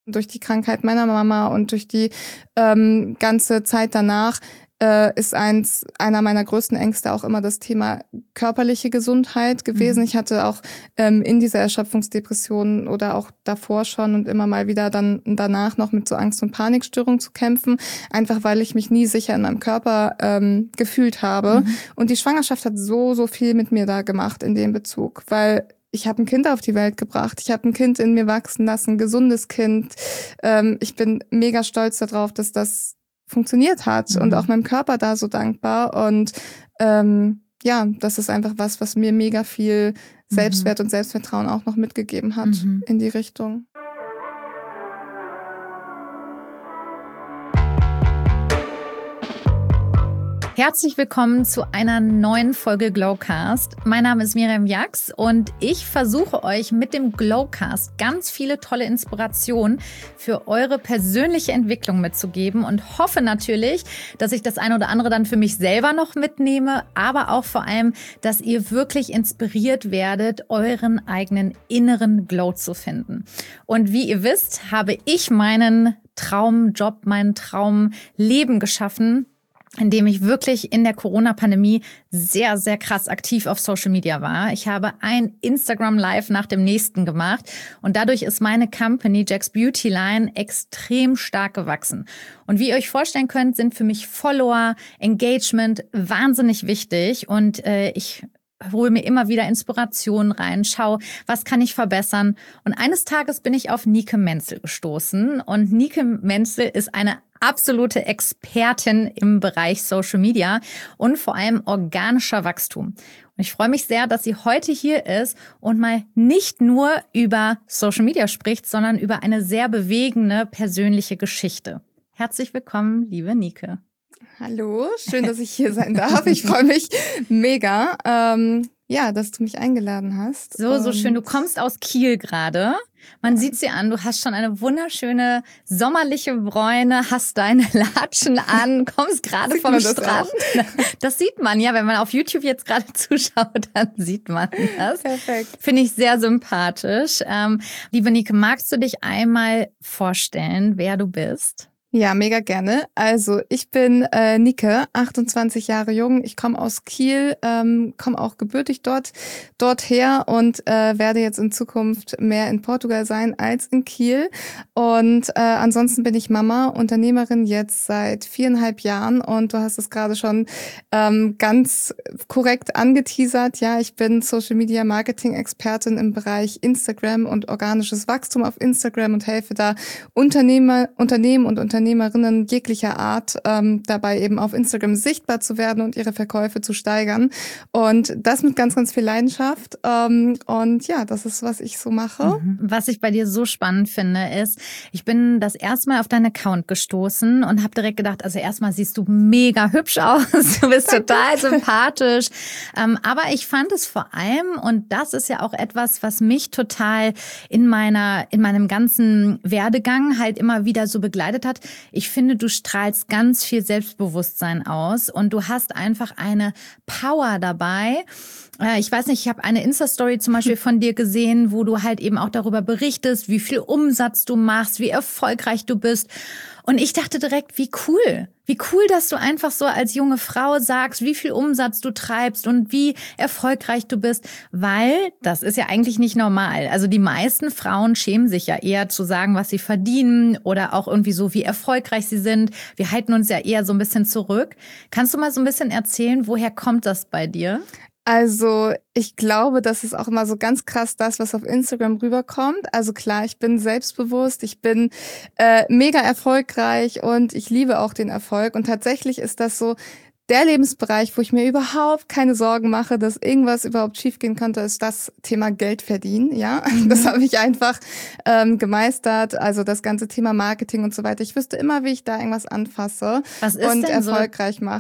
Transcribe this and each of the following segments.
Durch die Krankheit meiner Mama und durch die ganze Zeit danach ist einer meiner größten Ängste auch immer das Thema körperliche Gesundheit gewesen. Ich hatte auch in dieser Erschöpfungsdepression oder auch davor schon und immer mal wieder dann danach noch mit so Angst- und Panikstörungen zu kämpfen, einfach weil ich mich nie sicher in meinem Körper gefühlt habe. Und die Schwangerschaft hat so viel mit mir da gemacht in dem Bezug, weil ich habe ein Kind auf die Welt gebracht. Ich habe ein Kind in mir wachsen lassen, ein gesundes Kind. Ich bin mega stolz darauf, dass das funktioniert hat und auch meinem Körper da so dankbar. Und das ist einfach was mir mega viel Selbstwert und Selbstvertrauen auch noch mitgegeben hat in die Richtung. Herzlich willkommen zu einer neuen Folge Glowcast. Mein Name ist Miriam Jax und ich versuche euch mit dem Glowcast ganz viele tolle Inspirationen für eure persönliche Entwicklung mitzugeben und hoffe natürlich, dass ich das eine oder andere dann für mich selber noch mitnehme, aber auch vor allem, dass ihr wirklich inspiriert werdet, euren eigenen inneren Glow zu finden. Und wie ihr wisst, habe ich meinen Traumjob, mein Traumleben geschaffen, indem ich wirklich in der Corona-Pandemie sehr, sehr krass aktiv auf Social Media war. Ich habe ein Instagram Live nach dem nächsten gemacht und dadurch ist meine Company Jax Beauty Line extrem stark gewachsen. Und wie ihr euch vorstellen könnt, sind für mich Follower, Engagement wahnsinnig wichtig und ich hole mir immer wieder Inspirationen rein, schau, was kann ich verbessern. Und eines Tages bin ich auf Nike Menzel gestoßen und Nike Menzel ist eine absolute Expertin im Bereich Social Media und vor allem organischer Wachstum. Und ich freue mich sehr, dass sie heute hier ist und mal nicht nur über Social Media spricht, sondern über eine sehr bewegende persönliche Geschichte. Herzlich willkommen, liebe Nike. Hallo, schön, dass ich hier sein darf. Ich freue mich mega, dass du mich eingeladen hast. So schön. Du kommst aus Kiel gerade. Man sieht sie an, du hast schon eine wunderschöne sommerliche Bräune, hast deine Latschen an, kommst gerade vom Strand. Das sieht man ja, wenn man auf YouTube jetzt gerade zuschaut, dann sieht man das. Perfekt. Finde ich sehr sympathisch. Liebe Nike, magst du dich einmal vorstellen, wer du bist? Ja, mega gerne. Also ich bin Nike, 28 Jahre jung. Ich komme aus Kiel, komme auch gebürtig dorther und werde jetzt in Zukunft mehr in Portugal sein als in Kiel. Und ansonsten bin ich Mama, Unternehmerin jetzt seit 4,5 Jahren und du hast es gerade schon ganz korrekt angeteasert. Ja, ich bin Social Media Marketing Expertin im Bereich Instagram und organisches Wachstum auf Instagram und helfe da Unternehmen und Unternehmerinnen jeglicher Art dabei eben auf Instagram sichtbar zu werden und ihre Verkäufe zu steigern. Und das mit ganz, ganz viel Leidenschaft. Und ja, das ist, was ich so mache. Was ich bei dir so spannend finde, ist, ich bin das erste Mal auf deinen Account gestoßen und habe direkt gedacht, also erstmal siehst du mega hübsch aus, du bist total sympathisch. Aber ich fand es vor allem, und das ist ja auch etwas, was mich total in meinem ganzen Werdegang halt immer wieder so begleitet hat. Ich finde, du strahlst ganz viel Selbstbewusstsein aus und du hast einfach eine Power dabei. Ich weiß nicht, ich habe eine Insta-Story zum Beispiel von dir gesehen, wo du halt eben auch darüber berichtest, wie viel Umsatz du machst, wie erfolgreich du bist. Und ich dachte direkt, wie cool, dass du einfach so als junge Frau sagst, wie viel Umsatz du treibst und wie erfolgreich du bist, weil das ist ja eigentlich nicht normal. Also die meisten Frauen schämen sich ja eher zu sagen, was sie verdienen oder auch irgendwie so, wie erfolgreich sie sind. Wir halten uns ja eher so ein bisschen zurück. Kannst du mal so ein bisschen erzählen, woher kommt das bei dir? Also ich glaube, das ist auch immer so ganz krass das, was auf Instagram rüberkommt. Also klar, ich bin selbstbewusst, ich bin mega erfolgreich und ich liebe auch den Erfolg. Und tatsächlich ist das so der Lebensbereich, wo ich mir überhaupt keine Sorgen mache, dass irgendwas überhaupt schiefgehen könnte, ist das Thema Geld verdienen. Ja, das habe ich einfach gemeistert. Also das ganze Thema Marketing und so weiter. Ich wüsste immer, wie ich da irgendwas anfasse Was ist und denn erfolgreich mache.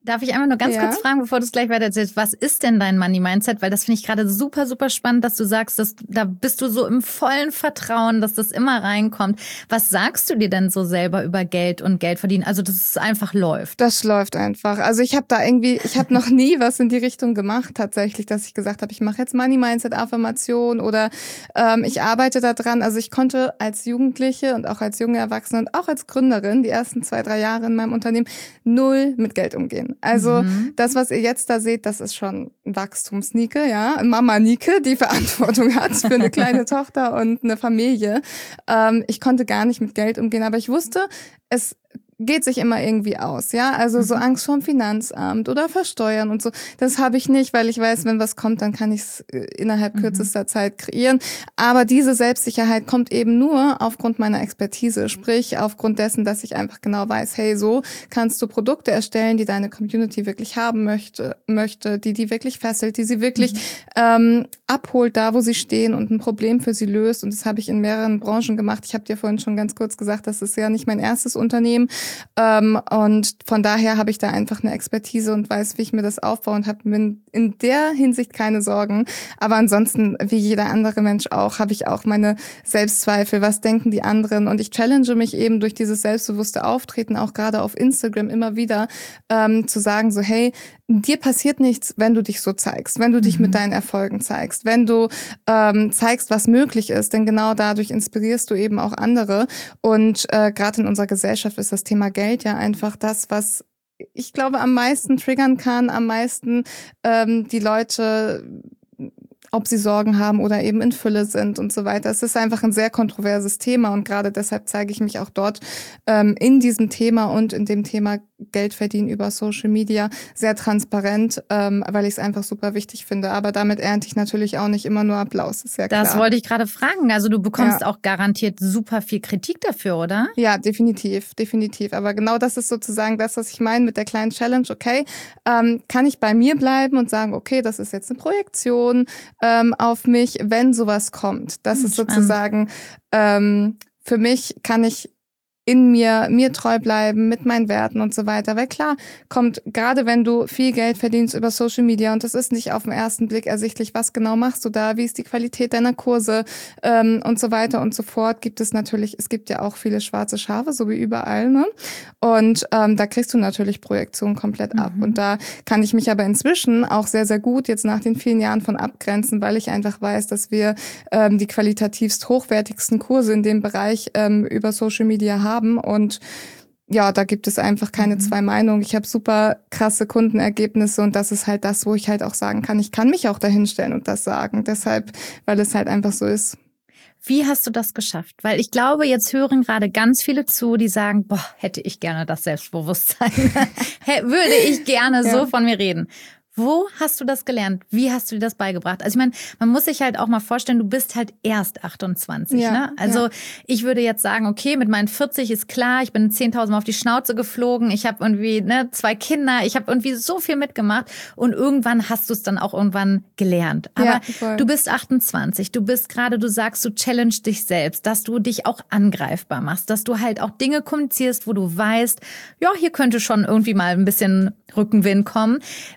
Darf ich einmal nur ganz kurz fragen, bevor du es gleich weiter erzählst, was ist denn dein Money-Mindset? Weil das finde ich gerade super, super spannend, dass du sagst, da bist du so im vollen Vertrauen, dass das immer reinkommt. Was sagst du dir denn so selber über Geld und Geld verdienen? Also, dass es einfach läuft. Das läuft einfach. Also ich habe noch nie was in die Richtung gemacht tatsächlich, dass ich gesagt habe, ich mache jetzt Money-Mindset-Affirmation oder ich arbeite da dran. Also ich konnte als Jugendliche und auch als junge Erwachsene und auch als Gründerin die ersten 2-3 Jahre in meinem Unternehmen null mit Geld umgehen. Also das, was ihr jetzt da seht, das ist schon ein Wachstums-Nike, ja. Mama Nike, die Verantwortung hat für eine kleine Tochter und eine Familie. Ich konnte gar nicht mit Geld umgehen, aber ich wusste, es geht sich immer irgendwie aus, ja, also so Angst vorm Finanzamt oder Versteuern und so, das habe ich nicht, weil ich weiß, wenn was kommt, dann kann ich es innerhalb kürzester Zeit kreieren, aber diese Selbstsicherheit kommt eben nur aufgrund meiner Expertise, sprich aufgrund dessen, dass ich einfach genau weiß, hey, so kannst du Produkte erstellen, die deine Community wirklich haben möchte, die wirklich fesselt, die sie wirklich abholt, da wo sie stehen und ein Problem für sie löst, und das habe ich in mehreren Branchen gemacht. Ich habe dir vorhin schon ganz kurz gesagt, das ist ja nicht mein erstes Unternehmen. Und von daher habe ich da einfach eine Expertise und weiß, wie ich mir das aufbaue und habe mir in der Hinsicht keine Sorgen. Aber ansonsten, wie jeder andere Mensch auch, habe ich auch meine Selbstzweifel. Was denken die anderen? Und ich challenge mich eben durch dieses selbstbewusste Auftreten, auch gerade auf Instagram immer wieder, zu sagen so, hey, dir passiert nichts, wenn du dich so zeigst, wenn du dich mit deinen Erfolgen zeigst, wenn du zeigst, was möglich ist, denn genau dadurch inspirierst du eben auch andere. Und gerade in unserer Gesellschaft ist das Thema Geld ja einfach das, was ich glaube am meisten triggern kann, am meisten die Leute, ob sie Sorgen haben oder eben in Fülle sind und so weiter. Es ist einfach ein sehr kontroverses Thema und gerade deshalb zeige ich mich auch dort in diesem Thema und in dem Thema Geld verdienen über Social Media sehr transparent, weil ich es einfach super wichtig finde. Aber damit ernte ich natürlich auch nicht immer nur Applaus, ist ja klar. Das wollte ich gerade fragen. Also du bekommst auch garantiert super viel Kritik dafür, oder? Ja, definitiv, definitiv. Aber genau das ist sozusagen das, was ich meine mit der kleinen Challenge. Okay, kann ich bei mir bleiben und sagen, okay, das ist jetzt eine Projektion auf mich, wenn sowas kommt. Das ist sozusagen, für mich kann ich in mir treu bleiben mit meinen Werten und so weiter. Weil klar, kommt, gerade wenn du viel Geld verdienst über Social Media und das ist nicht auf den ersten Blick ersichtlich, was genau machst du da, wie ist die Qualität deiner Kurse und so weiter und so fort, es gibt ja auch viele schwarze Schafe, so wie überall, ne? Und da kriegst du natürlich Projektionen komplett ab. Und da kann ich mich aber inzwischen auch sehr, sehr gut jetzt nach den vielen Jahren von abgrenzen, weil ich einfach weiß, dass wir die qualitativst hochwertigsten Kurse in dem Bereich über Social Media haben. Und ja, da gibt es einfach keine zwei Meinungen. Ich habe super krasse Kundenergebnisse und das ist halt das, wo ich halt auch sagen kann, ich kann mich auch dahinstellen und das sagen. Deshalb, weil es halt einfach so ist. Wie hast du das geschafft? Weil ich glaube, jetzt hören gerade ganz viele zu, die sagen, boah, hätte ich gerne das Selbstbewusstsein. Würde ich gerne so von mir reden. Wo hast du das gelernt? Wie hast du dir das beigebracht? Also ich meine, man muss sich halt auch mal vorstellen, du bist halt erst 28, ne? Also ich würde jetzt sagen, okay, mit meinen 40 ist klar, ich bin 10.000 Mal auf die Schnauze geflogen, ich habe irgendwie 2 Kinder, ich habe irgendwie so viel mitgemacht und irgendwann hast du es dann auch irgendwann gelernt. Aber du bist 28, du sagst, du challenge dich selbst, dass du dich auch angreifbar machst, dass du halt auch Dinge kommunizierst, wo du weißt, ja, hier könnte schon irgendwie mal ein bisschen Rückenwind kommen.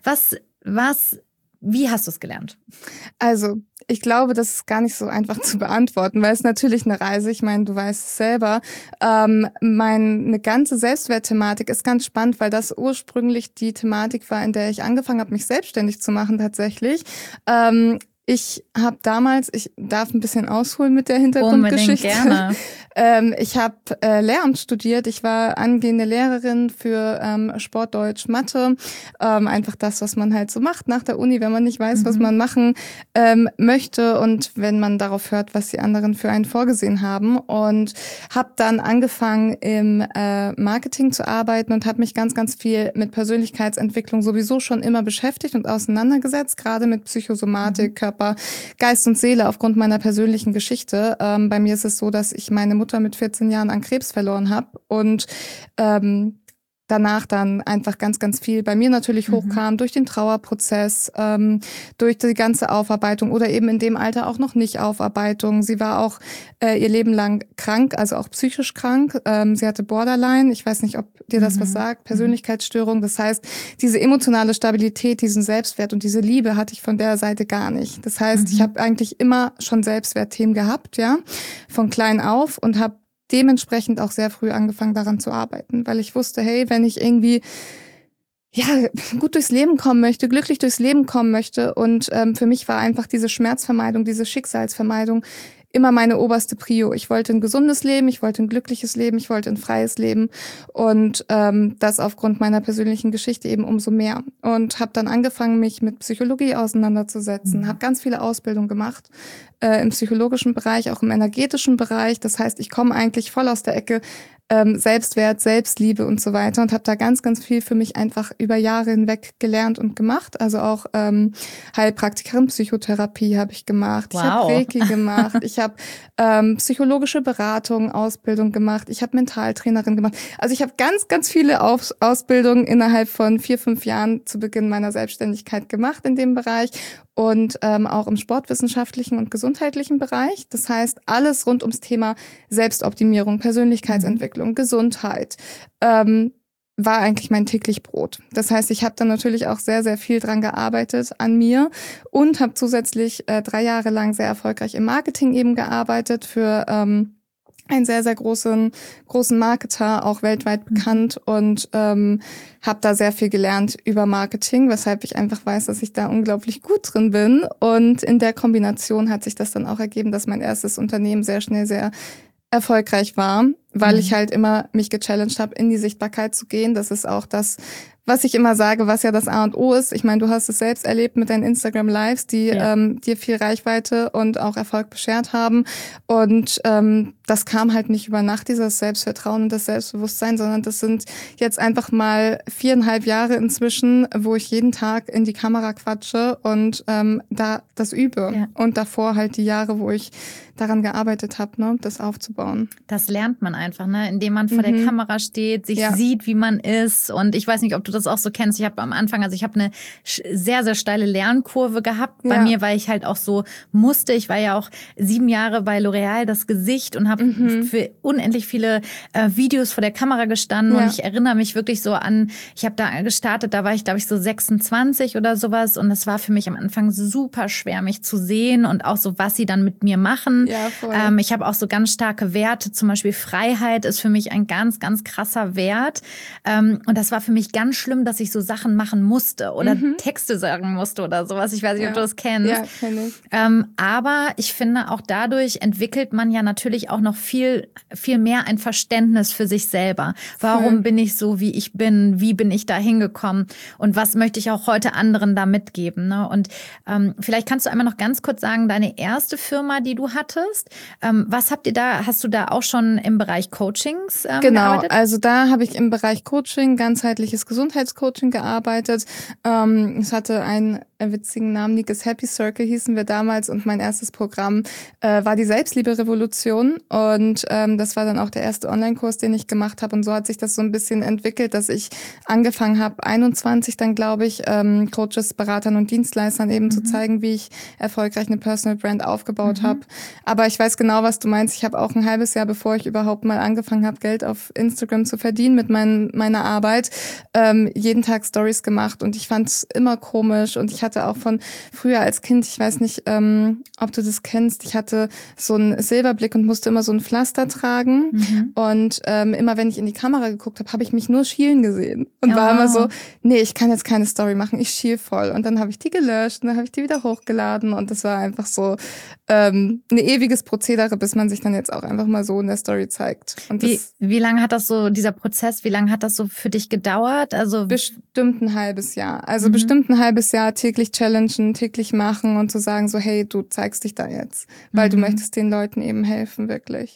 Wie hast du es gelernt? Also, ich glaube, das ist gar nicht so einfach zu beantworten, weil es natürlich eine Reise, ich meine, du weißt es selber, eine ganze Selbstwertthematik ist ganz spannend, weil das ursprünglich die Thematik war, in der ich angefangen habe, mich selbstständig zu machen tatsächlich. Ich habe damals, ich darf ein bisschen ausholen mit der Hintergrundgeschichte. Unbedingt gerne. Ich habe Lehramt studiert. Ich war angehende Lehrerin für Sport, Deutsch, Mathe. Einfach das, was man halt so macht nach der Uni, wenn man nicht weiß, was man machen möchte und wenn man darauf hört, was die anderen für einen vorgesehen haben. Und habe dann angefangen, im Marketing zu arbeiten und habe mich ganz, ganz viel mit Persönlichkeitsentwicklung sowieso schon immer beschäftigt und auseinandergesetzt, gerade mit Psychosomatik, Körper, Geist und Seele aufgrund meiner persönlichen Geschichte. Bei mir ist es so, dass ich meine Mutter mit 14 Jahren an Krebs verloren habe und danach dann einfach ganz, ganz viel bei mir natürlich hochkam, durch den Trauerprozess, durch die ganze Aufarbeitung oder eben in dem Alter auch noch nicht Aufarbeitung. Sie war auch ihr Leben lang krank, also auch psychisch krank. Sie hatte Borderline, ich weiß nicht, ob dir das was sagt, Persönlichkeitsstörung. Das heißt, diese emotionale Stabilität, diesen Selbstwert und diese Liebe hatte ich von der Seite gar nicht. Das heißt, ich habe eigentlich immer schon Selbstwertthemen gehabt, ja, von klein auf und habe dementsprechend auch sehr früh angefangen, daran zu arbeiten, weil ich wusste, hey, wenn ich irgendwie gut durchs Leben kommen möchte, glücklich durchs Leben kommen möchte und für mich war einfach diese Schmerzvermeidung, diese Schicksalsvermeidung immer meine oberste Prio. Ich wollte ein gesundes Leben, ich wollte ein glückliches Leben, ich wollte ein freies Leben und das aufgrund meiner persönlichen Geschichte eben umso mehr. Und habe dann angefangen, mich mit Psychologie auseinanderzusetzen, habe ganz viele Ausbildungen gemacht im psychologischen Bereich, auch im energetischen Bereich. Das heißt, ich komme eigentlich voll aus der Ecke Selbstwert, Selbstliebe und so weiter und habe da ganz, ganz viel für mich einfach über Jahre hinweg gelernt und gemacht. Also auch Heilpraktikerin Psychotherapie habe ich gemacht. Wow. Ich habe Reiki gemacht. Ich habe psychologische Beratung, Ausbildung gemacht. Ich habe Mentaltrainerin gemacht. Also ich habe ganz, ganz viele Ausbildungen innerhalb von 4-5 Jahren zu Beginn meiner Selbstständigkeit gemacht in dem Bereich. Und auch im sportwissenschaftlichen und gesundheitlichen Bereich. Das heißt, alles rund ums Thema Selbstoptimierung, Persönlichkeitsentwicklung, Gesundheit war eigentlich mein täglich Brot. Das heißt, ich habe dann natürlich auch sehr, sehr viel dran gearbeitet an mir und habe zusätzlich 3 Jahre lang sehr erfolgreich im Marketing eben gearbeitet für einen sehr, sehr großen Marketer, auch weltweit bekannt und habe da sehr viel gelernt über Marketing, weshalb ich einfach weiß, dass ich da unglaublich gut drin bin. Und in der Kombination hat sich das dann auch ergeben, dass mein erstes Unternehmen sehr schnell sehr erfolgreich war, weil ich halt immer mich gechallenged habe, in die Sichtbarkeit zu gehen. Das ist auch das, was ich immer sage, was ja das A und O ist. Ich meine, du hast es selbst erlebt mit deinen Instagram-Lives, die dir viel Reichweite und auch Erfolg beschert haben. Und das kam halt nicht über Nacht, dieses Selbstvertrauen und das Selbstbewusstsein, sondern das sind jetzt einfach mal 4,5 Jahre inzwischen, wo ich jeden Tag in die Kamera quatsche und da das übe. Ja. Und davor halt die Jahre, wo ich daran gearbeitet habe, ne, das aufzubauen. Das lernt man einfach, ne, indem man vor der Kamera steht, sich sieht, wie man ist. Und ich weiß nicht, ob du das auch so kennst. Ich habe am Anfang, also ich habe eine sehr, sehr steile Lernkurve gehabt bei mir, weil ich halt auch so musste. Ich war ja auch 7 Jahre bei L'Oreal, das Gesicht, und habe für unendlich viele Videos vor der Kamera gestanden. Und ich erinnere mich wirklich so an, ich habe da gestartet, da war ich, glaube ich, so 26 oder sowas. Und es war für mich am Anfang super schwer, mich zu sehen und auch so, was sie dann mit mir machen. Ja, voll. Ich habe auch so ganz starke Werte, zum Beispiel Freiheit ist für mich ein ganz, ganz krasser Wert. Und das war für mich ganz schlimm, dass ich so Sachen machen musste oder Texte sagen musste oder sowas. Ich weiß nicht, ob du das kennst. Ja, kenn ich. Aber ich finde, auch dadurch entwickelt man ja natürlich auch noch viel, viel mehr ein Verständnis für sich selber. Warum bin ich so, wie ich bin? Wie bin ich da hingekommen? Und was möchte ich auch heute anderen da mitgeben? Ne? Und vielleicht kannst du einmal noch ganz kurz sagen, deine erste Firma, die du hattest, was habt ihr da, hast du da auch schon im Bereich Coachings gearbeitet? Also da habe ich im Bereich Coaching, ganzheitliches Gesundheitscoaching gearbeitet. Es hatte einen witzigen Namen, Nikes Happy Circle hießen wir damals, und mein erstes Programm war die Selbstliebe-Revolution, und das war dann auch der erste Online-Kurs, den ich gemacht habe, und so hat sich das so ein bisschen entwickelt, dass ich angefangen habe, 21 dann, glaube ich, Coaches, Beratern und Dienstleistern eben zu zeigen, wie ich erfolgreich eine Personal Brand aufgebaut habe. Aber ich weiß genau, was du meinst. Ich habe auch ein halbes Jahr, bevor ich überhaupt mal angefangen habe, Geld auf Instagram zu verdienen mit meiner Arbeit, jeden Tag Stories gemacht, und ich fand es immer komisch, und ich hatte auch von früher als Kind, ich weiß nicht, ob du das kennst, ich hatte so einen Silberblick und musste immer so ein Pflaster tragen, und immer wenn ich in die Kamera geguckt habe, habe ich mich nur schielen gesehen und war immer so, nee, ich kann jetzt keine Story machen, ich schiel voll, und dann habe ich die gelöscht und dann habe ich die wieder hochgeladen, und das war einfach so ein ewiges Prozedere, bis man sich dann jetzt auch einfach mal so in der Story zeigt. Und wie lange hat das so, dieser Prozess, wie lange hat das so für dich gedauert? Also bestimmt ein halbes Jahr. Also bestimmt ein halbes Jahr täglich challengen, täglich machen und zu sagen so, hey, du zeigst dich da jetzt, weil du möchtest den Leuten eben helfen, wirklich.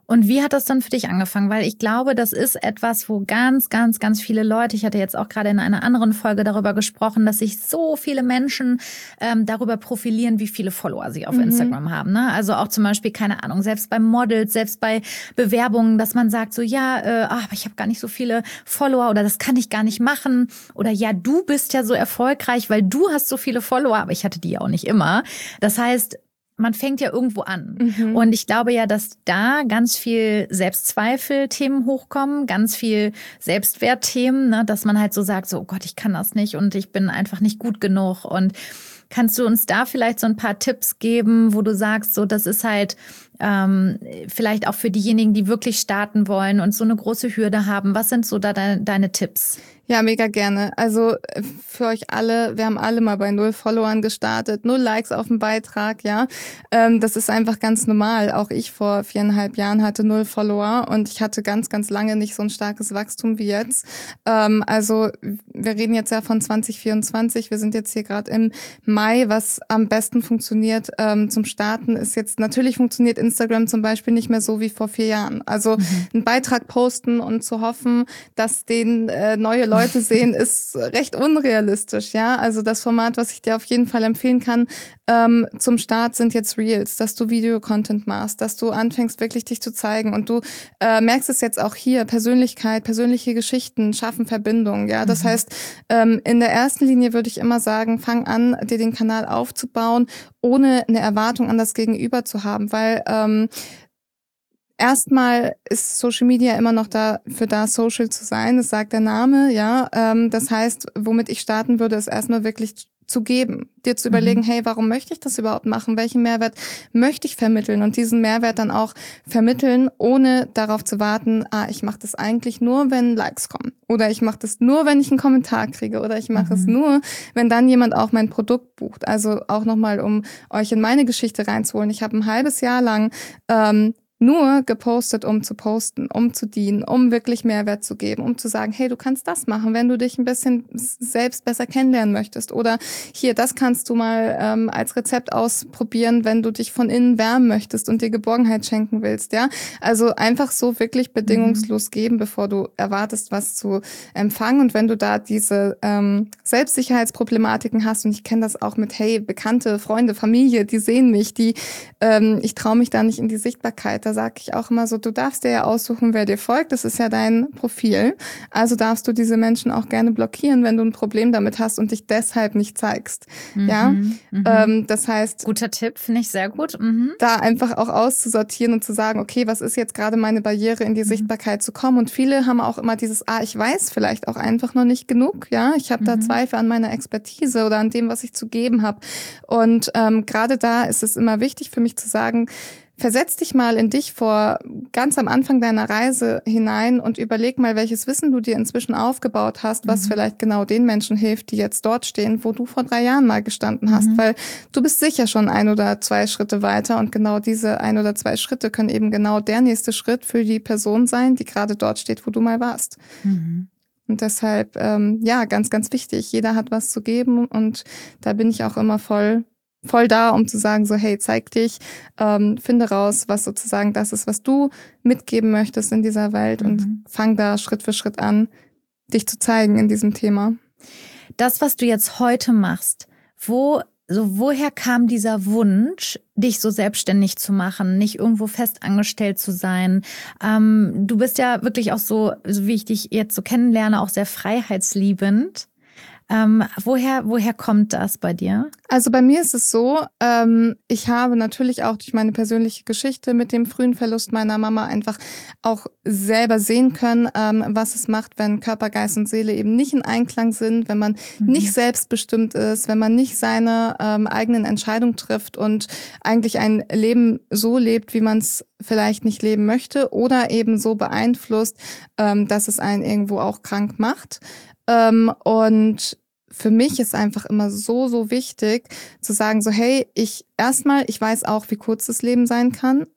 Und wie hat das dann für dich angefangen? Weil ich glaube, das ist etwas, wo ganz, ganz, ganz viele Leute, ich hatte jetzt auch gerade in einer anderen Folge darüber gesprochen, dass sich so viele Menschen darüber profilieren, wie viele Follower sie auf Instagram haben. Ne? Also auch zum Beispiel, keine Ahnung, selbst bei Models, selbst bei Bewerbungen, dass man sagt so, ja, aber ich habe gar nicht so viele Follower oder das kann ich gar nicht machen. Oder ja, du bist ja so erfolgreich, weil du hast so viele Follower, aber ich hatte die ja auch nicht immer. Das heißt, man fängt ja irgendwo an. Und ich glaube ja, dass da ganz viel Selbstzweifel-Themen hochkommen, ganz viel Selbstwertthemen, ne? Dass man halt so sagt, so, oh Gott, ich kann das nicht und ich bin einfach nicht gut genug. Und kannst du uns da vielleicht so ein paar Tipps geben, wo du sagst, so, das ist halt vielleicht auch für diejenigen, die wirklich starten wollen und so eine große Hürde haben. Was sind so da deine Tipps? Ja, mega gerne. Also für euch alle, wir haben alle mal bei 0 Followern gestartet, 0 Likes auf dem Beitrag, ja. Das ist einfach ganz normal. Auch ich vor 4,5 Jahren hatte 0 Follower und ich hatte ganz, ganz lange nicht so ein starkes Wachstum wie jetzt. Also wir reden jetzt ja von 2024. Wir sind jetzt hier gerade im Mai. Was am besten funktioniert zum Starten ist jetzt, natürlich funktioniert Instagram zum Beispiel nicht mehr so wie vor 4 Jahren. Also einen Beitrag posten und zu hoffen, dass den neue Leute sehen, ist recht unrealistisch, ja. Also das Format, was ich dir auf jeden Fall empfehlen kann, zum Start sind jetzt Reels, dass du Video-Content machst, dass du anfängst, wirklich dich zu zeigen. Und du merkst es jetzt auch hier, Persönlichkeit, persönliche Geschichten schaffen Verbindungen, ja. Das heißt, in der ersten Linie würde ich immer sagen, fang an, dir den Kanal aufzubauen, ohne eine Erwartung an das Gegenüber zu haben, weil erstmal ist Social Media immer noch dafür da, social zu sein. Das sagt der Name, ja. Das heißt, womit ich starten würde, ist erstmal wirklich zu geben, dir zu überlegen, hey, warum möchte ich das überhaupt machen? Welchen Mehrwert möchte ich vermitteln? Und diesen Mehrwert dann auch vermitteln, ohne darauf zu warten, ich mache das eigentlich nur, wenn Likes kommen. Oder ich mache das nur, wenn ich einen Kommentar kriege. Oder ich mache es nur, wenn dann jemand auch mein Produkt bucht. Also auch nochmal, um euch in meine Geschichte reinzuholen. Ich habe ein halbes Jahr lang nur gepostet, um zu posten, um zu dienen, um wirklich Mehrwert zu geben, um zu sagen, hey, du kannst das machen, wenn du dich ein bisschen selbst besser kennenlernen möchtest. Oder hier, das kannst du mal als Rezept ausprobieren, wenn du dich von innen wärmen möchtest und dir Geborgenheit schenken willst. Ja, also einfach so wirklich bedingungslos geben, bevor du erwartest, was zu empfangen. Und wenn du da diese Selbstsicherheitsproblematiken hast, und ich kenne das auch mit, hey, Bekannte, Freunde, Familie, die sehen mich, ich traue mich da nicht in die Sichtbarkeit. Da sage ich auch immer so, du darfst dir ja aussuchen, wer dir folgt. Das ist ja dein Profil. Also darfst du diese Menschen auch gerne blockieren, wenn du ein Problem damit hast und dich deshalb nicht zeigst. Das heißt, guter Tipp, finde ich sehr gut. Da einfach auch auszusortieren und zu sagen, okay, was ist jetzt gerade meine Barriere, in die Sichtbarkeit zu kommen? Und viele haben auch immer dieses, ich weiß vielleicht auch einfach noch nicht genug. Ja, ich habe da Zweifel an meiner Expertise oder an dem, was ich zu geben habe. Und gerade da ist es immer wichtig für mich zu sagen, versetz dich mal in dich vor ganz am Anfang deiner Reise hinein und überleg mal, welches Wissen du dir inzwischen aufgebaut hast, was vielleicht genau den Menschen hilft, die jetzt dort stehen, wo du vor 3 Jahren mal gestanden hast, weil du bist sicher schon 1 oder 2 Schritte weiter und genau diese 1 oder 2 Schritte können eben genau der nächste Schritt für die Person sein, die gerade dort steht, wo du mal warst. Und deshalb, ganz, ganz wichtig, jeder hat was zu geben und da bin ich auch immer voll da, um zu sagen, so, hey, zeig dich, finde raus, was sozusagen das ist, was du mitgeben möchtest in dieser Welt und fang da Schritt für Schritt an, dich zu zeigen in diesem Thema. Das, was du jetzt heute machst, woher kam dieser Wunsch, dich so selbstständig zu machen, nicht irgendwo fest angestellt zu sein? Du bist ja wirklich auch so wie ich dich jetzt so kennenlerne, auch sehr freiheitsliebend. Woher kommt das bei dir? Also bei mir ist es so, ich habe natürlich auch durch meine persönliche Geschichte mit dem frühen Verlust meiner Mama einfach auch selber sehen können, was es macht, wenn Körper, Geist und Seele eben nicht in Einklang sind, wenn man nicht selbstbestimmt ist, wenn man nicht seine eigenen Entscheidungen trifft und eigentlich ein Leben so lebt, wie man es vielleicht nicht leben möchte oder eben so beeinflusst, dass es einen irgendwo auch krank macht. Und für mich ist einfach immer so, so wichtig zu sagen, so hey, ich weiß auch, wie kurz das Leben sein kann und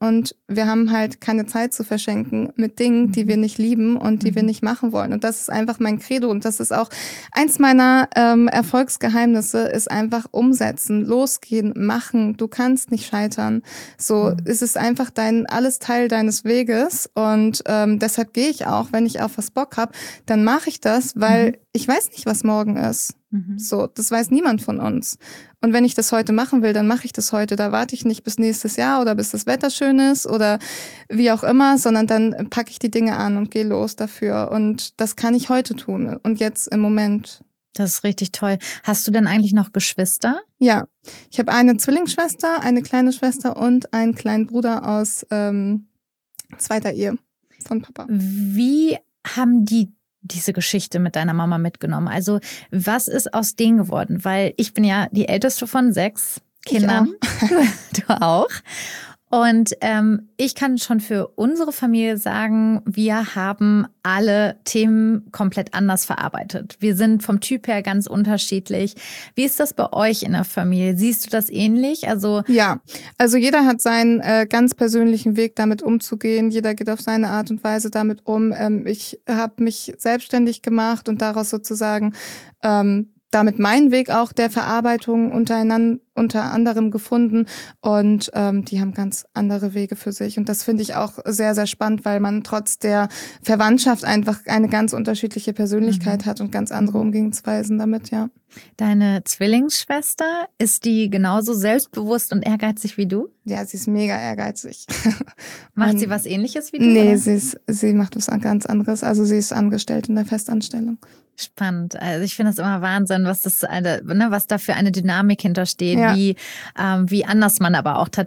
wir haben halt keine Zeit zu verschenken mit Dingen, die wir nicht lieben und die wir nicht machen wollen. Und das ist einfach mein Credo. Und das ist auch eins meiner Erfolgsgeheimnisse, ist einfach umsetzen, losgehen, machen. Du kannst nicht scheitern. So, es ist einfach alles Teil deines Weges. Und deshalb gehe ich auch, wenn ich auf was Bock habe, dann mache ich das, weil ich weiß nicht, was morgen ist. So, das weiß niemand von uns. Und wenn ich das heute machen will, dann mache ich das heute. Da warte ich nicht bis nächstes Jahr oder bis das Wetter schön ist oder wie auch immer, sondern dann packe ich die Dinge an und gehe los dafür. Und das kann ich heute tun und jetzt im Moment. Das ist richtig toll. Hast du denn eigentlich noch Geschwister? Ja, ich habe eine Zwillingsschwester, eine kleine Schwester und einen kleinen Bruder aus zweiter Ehe von Papa. Wie haben die diese Geschichte mit deiner Mama mitgenommen? Also was ist aus denen geworden? Weil ich bin ja die älteste von 6 Kindern. Du auch. Und ich kann schon für unsere Familie sagen, wir haben alle Themen komplett anders verarbeitet. Wir sind vom Typ her ganz unterschiedlich. Wie ist das bei euch in der Familie? Siehst du das ähnlich? Also jeder hat seinen ganz persönlichen Weg, damit umzugehen. Jeder geht auf seine Art und Weise damit um. Ich habe mich selbstständig gemacht und daraus sozusagen damit meinen Weg auch der Verarbeitung unter anderem gefunden und die haben ganz andere Wege für sich und das finde ich auch sehr, sehr spannend, weil man trotz der Verwandtschaft einfach eine ganz unterschiedliche Persönlichkeit hat und ganz andere Umgehensweisen damit, ja. Deine Zwillingsschwester, ist die genauso selbstbewusst und ehrgeizig wie du? Ja, sie ist mega ehrgeizig. Macht sie was Ähnliches wie du? Nee, sie macht was ganz anderes. Also sie ist angestellt in der Festanstellung. Spannend. Also ich finde es immer Wahnsinn, was da für eine Dynamik hintersteht, ja. wie anders man aber auch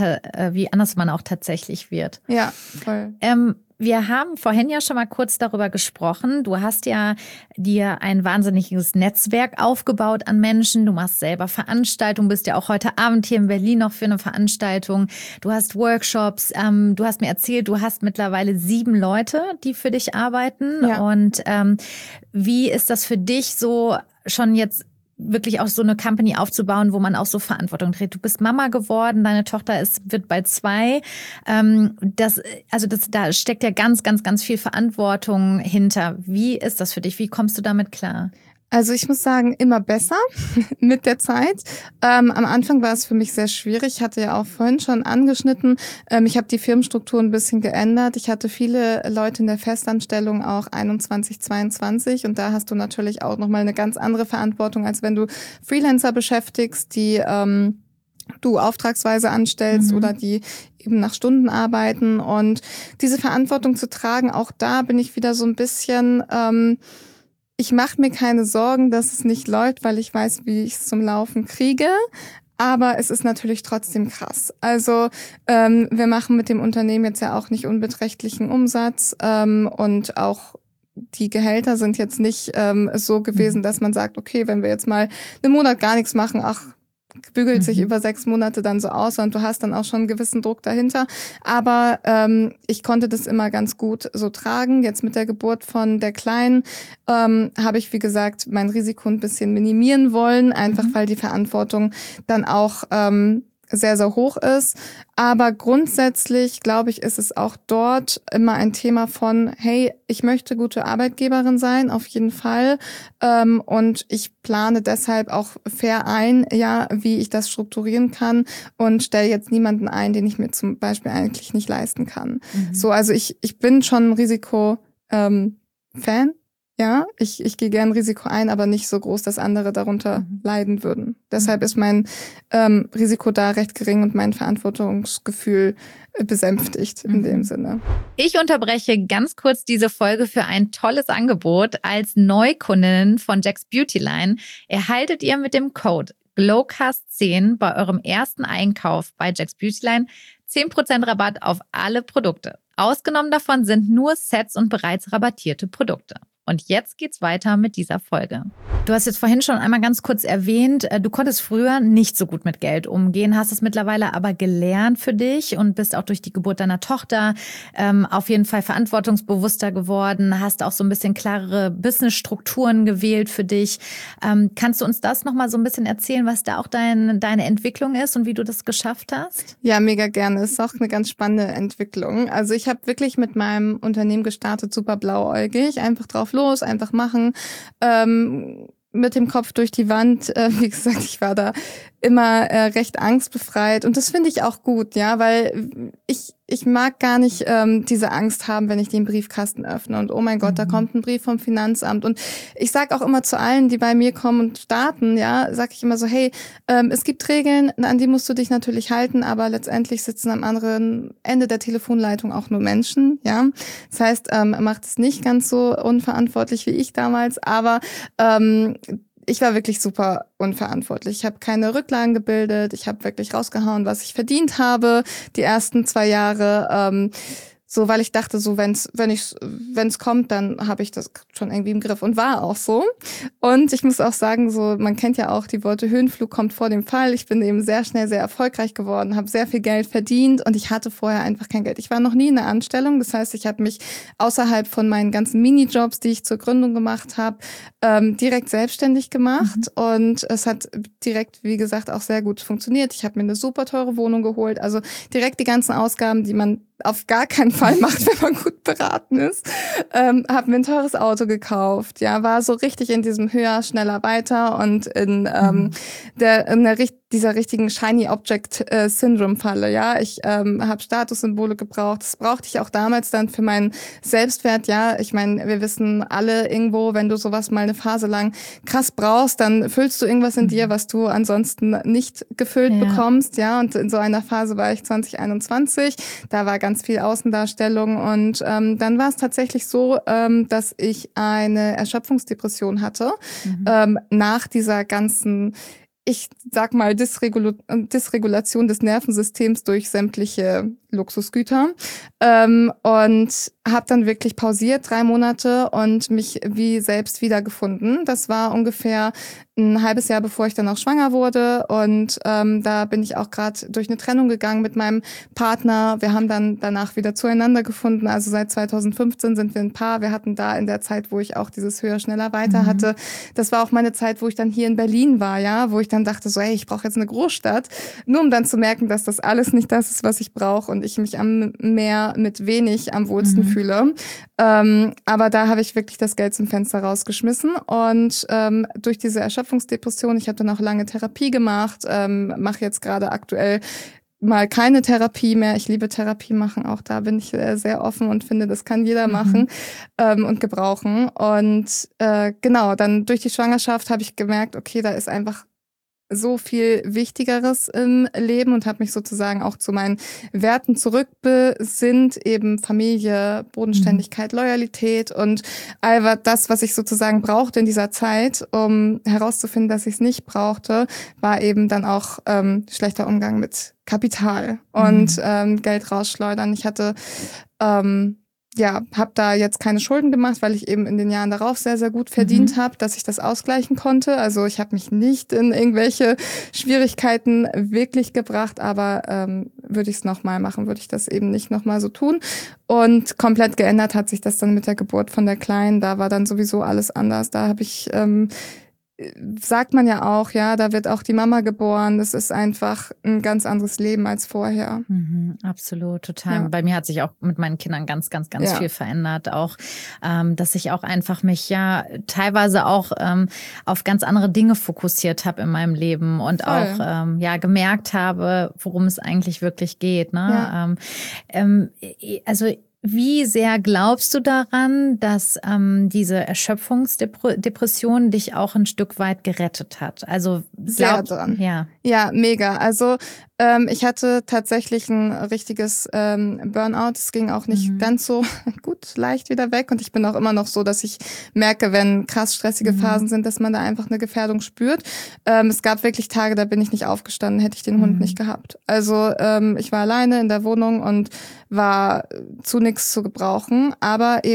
tatsächlich wird. Ja, voll. Wir haben vorhin ja schon mal kurz darüber gesprochen. Du hast ja dir ein wahnsinniges Netzwerk aufgebaut an Menschen. Du machst selber Veranstaltungen, bist ja auch heute Abend hier in Berlin noch für eine Veranstaltung. Du hast Workshops. Du hast mir erzählt, du hast mittlerweile 7 Leute, die für dich arbeiten. Ja. Und wie ist das für dich so schon jetzt wirklich auch so eine Company aufzubauen, wo man auch so Verantwortung trägt. Du bist Mama geworden, deine Tochter wird bald 2. Da steckt ja ganz, ganz, ganz viel Verantwortung hinter. Wie ist das für dich? Wie kommst du damit klar? Also ich muss sagen, immer besser mit der Zeit. Am Anfang war es für mich sehr schwierig. Ich hatte ja auch vorhin schon angeschnitten. Ich habe die Firmenstruktur ein bisschen geändert. Ich hatte viele Leute in der Festanstellung auch 21, 22 und da hast du natürlich auch nochmal eine ganz andere Verantwortung, als wenn du Freelancer beschäftigst, die du auftragsweise anstellst oder die eben nach Stunden arbeiten. Und diese Verantwortung zu tragen, auch da bin ich wieder so ein bisschen... Ich mache mir keine Sorgen, dass es nicht läuft, weil ich weiß, wie ich es zum Laufen kriege. Aber es ist natürlich trotzdem krass. Also wir machen mit dem Unternehmen jetzt ja auch nicht unbeträchtlichen Umsatz und auch die Gehälter sind jetzt nicht so gewesen, dass man sagt, okay, wenn wir jetzt mal einen Monat gar nichts machen, bügelt sich über 6 Monate dann so aus und du hast dann auch schon einen gewissen Druck dahinter. Aber ich konnte das immer ganz gut so tragen. Jetzt mit der Geburt von der Kleinen habe ich, wie gesagt, mein Risiko ein bisschen minimieren wollen, einfach weil die Verantwortung dann auch sehr, sehr hoch ist. Aber grundsätzlich, glaube ich, ist es auch dort immer ein Thema von, hey, ich möchte gute Arbeitgeberin sein, auf jeden Fall. Und ich plane deshalb auch fair ein, ja, wie ich das strukturieren kann und stelle jetzt niemanden ein, den ich mir zum Beispiel eigentlich nicht leisten kann. So, also ich bin schon ein Risiko-Fan. Ja, ich gehe gern Risiko ein, aber nicht so groß, dass andere darunter leiden würden. Deshalb ist mein Risiko da recht gering und mein Verantwortungsgefühl besänftigt in dem Sinne. Ich unterbreche ganz kurz diese Folge für ein tolles Angebot. Als Neukundin von Jack's Beautyline erhaltet ihr mit dem Code GLOWCAST10 bei eurem ersten Einkauf bei Jack's Beautyline 10% Rabatt auf alle Produkte. Ausgenommen davon sind nur Sets und bereits rabattierte Produkte. Und jetzt geht's weiter mit dieser Folge. Du hast jetzt vorhin schon einmal ganz kurz erwähnt, du konntest früher nicht so gut mit Geld umgehen, hast es mittlerweile aber gelernt für dich und bist auch durch die Geburt deiner Tochter auf jeden Fall verantwortungsbewusster geworden, hast auch so ein bisschen klarere Businessstrukturen gewählt für dich. Kannst du uns das nochmal so ein bisschen erzählen, was da auch deine Entwicklung ist und wie du das geschafft hast? Ja, mega gerne. Ist auch eine ganz spannende Entwicklung. Also ich habe wirklich mit meinem Unternehmen gestartet, super blauäugig, einfach drauf los, einfach machen, mit dem Kopf durch die Wand. Wie gesagt, ich war da immer recht angstbefreit und das finde ich auch gut, ja, weil ich mag gar nicht diese Angst haben, wenn ich den Briefkasten öffne und oh mein Gott, da kommt ein Brief vom Finanzamt und ich sag auch immer zu allen, die bei mir kommen und starten, ja, sag ich immer so, hey, es gibt Regeln, an die musst du dich natürlich halten, aber letztendlich sitzen am anderen Ende der Telefonleitung auch nur Menschen, ja, das heißt, macht es nicht ganz so unverantwortlich wie ich damals, aber ich war wirklich super unverantwortlich. Ich habe keine Rücklagen gebildet. Ich habe wirklich rausgehauen, was ich verdient habe, die ersten 2 Jahre. So, weil ich dachte, so wenn's kommt, dann habe ich das schon irgendwie im Griff und war auch so. Und ich muss auch sagen, so man kennt ja auch die Worte Höhenflug kommt vor dem Fall. Ich bin eben sehr schnell sehr erfolgreich geworden, habe sehr viel Geld verdient und ich hatte vorher einfach kein Geld. Ich war noch nie in einer Anstellung, das heißt, ich habe mich außerhalb von meinen ganzen Minijobs, die ich zur Gründung gemacht habe, direkt selbstständig gemacht und es hat direkt, wie gesagt, auch sehr gut funktioniert. Ich habe mir eine super teure Wohnung geholt, also direkt die ganzen Ausgaben, die man auf gar keinen Fall macht, wenn man gut beraten ist. Hab mir ein teures Auto gekauft, ja, war so richtig in diesem höher, schneller, weiter und in dieser richtigen Shiny Object Syndrome Falle, ja. Ich habe Statussymbole gebraucht. Das brauchte ich auch damals dann für meinen Selbstwert, ja. Ich meine, wir wissen alle irgendwo, wenn du sowas mal eine Phase lang krass brauchst, dann füllst du irgendwas in dir, was du ansonsten nicht gefüllt bekommst, ja. Und in so einer Phase war ich 2021. Da war ganz viel Außendarstellung und dann war es tatsächlich so, dass ich eine Erschöpfungsdepression hatte nach dieser ganzen, ich sag mal, Dysregulation des Nervensystems durch sämtliche Luxusgüter und habe dann wirklich pausiert 3 Monate und mich wie selbst wiedergefunden. Das war ungefähr ein halbes Jahr, bevor ich dann auch schwanger wurde und da bin ich auch gerade durch eine Trennung gegangen mit meinem Partner. Wir haben dann danach wieder zueinander gefunden. Also seit 2015 sind wir ein Paar. Wir hatten da in der Zeit, wo ich auch dieses höher, schneller, weiter hatte. Das war auch meine Zeit, wo ich dann hier in Berlin war, ja, wo ich dann dachte so, hey, ich brauche jetzt eine Großstadt, nur um dann zu merken, dass das alles nicht das ist, was ich brauche und ich mich am Meer mit wenig am wohlsten fühle. Aber da habe ich wirklich das Geld zum Fenster rausgeschmissen und durch diese Erschöpfungsdepression, ich habe dann auch lange Therapie gemacht, mache jetzt gerade aktuell mal keine Therapie mehr. Ich liebe Therapie machen, auch da bin ich sehr offen und finde, das kann jeder machen und gebrauchen. Und genau, dann durch die Schwangerschaft habe ich gemerkt, okay, da ist einfach so viel Wichtigeres im Leben und habe mich sozusagen auch zu meinen Werten zurückbesinnt, eben Familie, Bodenständigkeit, Loyalität und all das, was ich sozusagen brauchte in dieser Zeit, um herauszufinden, dass ich es nicht brauchte, war eben dann auch schlechter Umgang mit Kapital und Geld rausschleudern. Ich hatte habe da jetzt keine Schulden gemacht, weil ich eben in den Jahren darauf sehr, sehr gut verdient habe, dass ich das ausgleichen konnte. Also ich habe mich nicht in irgendwelche Schwierigkeiten wirklich gebracht, aber würde ich es nochmal machen, würde ich das eben nicht nochmal so tun. Und komplett geändert hat sich das dann mit der Geburt von der Kleinen. Da war dann sowieso alles anders. Da habe ich sagt man ja auch, ja, da wird auch die Mama geboren. Das ist einfach ein ganz anderes Leben als vorher. Absolut, total. Ja. Bei mir hat sich auch mit meinen Kindern ganz viel verändert. Auch, dass ich auch einfach mich teilweise auch auf ganz andere Dinge fokussiert habe in meinem Leben und auch gemerkt habe, worum es eigentlich wirklich geht. Ne? Ja. Also wie sehr glaubst du daran, dass diese Erschöpfungsdepression dich auch ein Stück weit gerettet hat? Also sehr dran. Ja, mega. Also ich hatte tatsächlich ein richtiges Burnout. Es ging auch nicht ganz so gut, leicht wieder weg. Und ich bin auch immer noch so, dass ich merke, wenn krass stressige Phasen sind, dass man da einfach eine Gefährdung spürt. Es gab wirklich Tage, da bin ich nicht aufgestanden, hätte ich den Hund nicht gehabt. Also ich war alleine in der Wohnung und war zu nichts zu gebrauchen. Aber eben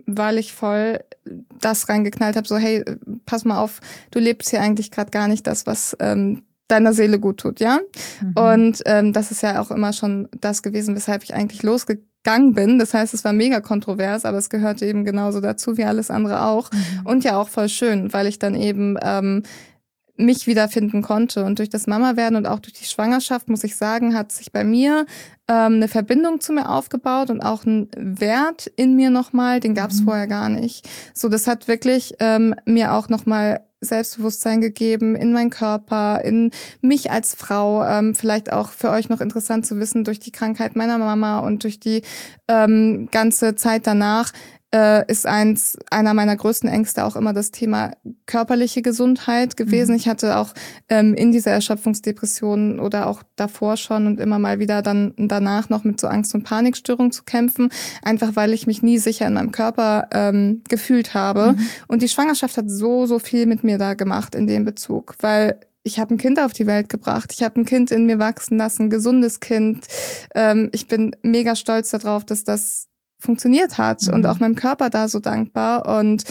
weil ich voll das reingeknallt habe, so hey, pass mal auf, du lebst hier eigentlich gerade gar nicht das, was deiner Seele gut tut, ja? Und das ist ja auch immer schon das gewesen, weshalb ich eigentlich losgegangen bin. Das heißt, es war mega kontrovers, aber es gehörte eben genauso dazu wie alles andere auch. Und ja auch voll schön, weil ich dann eben mich wiederfinden konnte. Und durch das Mama-Werden und auch durch die Schwangerschaft, muss ich sagen, hat sich bei mir eine Verbindung zu mir aufgebaut und auch ein Wert in mir nochmal, den gab es vorher gar nicht. So, das hat wirklich mir auch nochmal Selbstbewusstsein gegeben in meinen Körper, in mich als Frau. Vielleicht auch für euch noch interessant zu wissen, durch die Krankheit meiner Mama und durch die ganze Zeit danach ist einer meiner größten Ängste auch immer das Thema körperliche Gesundheit gewesen. Ich hatte auch in dieser Erschöpfungsdepression oder auch davor schon und immer mal wieder dann danach noch mit so Angst- und Panikstörungen zu kämpfen, einfach weil ich mich nie sicher in meinem Körper gefühlt habe. Und die Schwangerschaft hat so viel mit mir da gemacht in dem Bezug, weil ich habe ein Kind auf die Welt gebracht. Ich habe ein Kind in mir wachsen lassen, ein gesundes Kind. Ich bin mega stolz darauf, dass das funktioniert hat und auch meinem Körper da so dankbar. Und